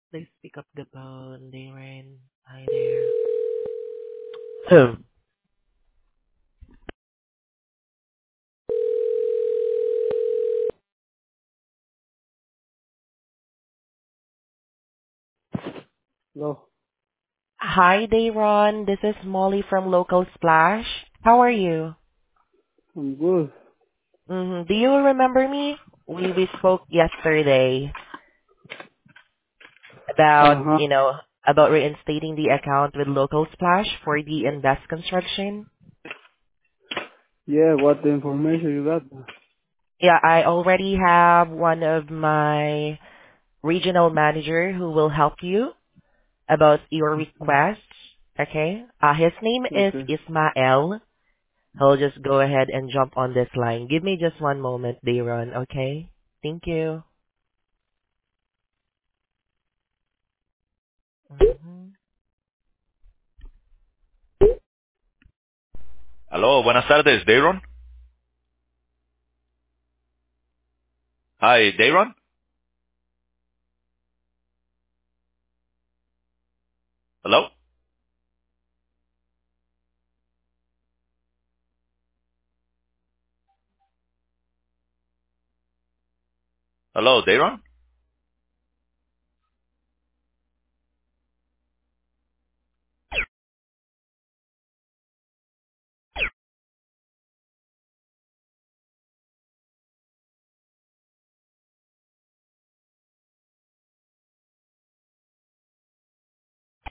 Please pick up the phone, Darren. Hi there. Hmm. No, Hi, Dayron. This is Molly from Local Splash. How are you? I'm good. Do you remember me? We spoke yesterday about, Uh-huh. about reinstating the account with Local Splash for the Invest Construction. Yeah, what the information you got? Yeah, I already have one of my regional manager who will help you about your request. Okay? His name is Okay. Ismael. He'll just go ahead and jump on this line. Give me just one moment, Dayron, okay? Thank you. Mhm. Aló, buenas tardes, Dayron. Hi, Dayron. Hello? Hello, Dayron.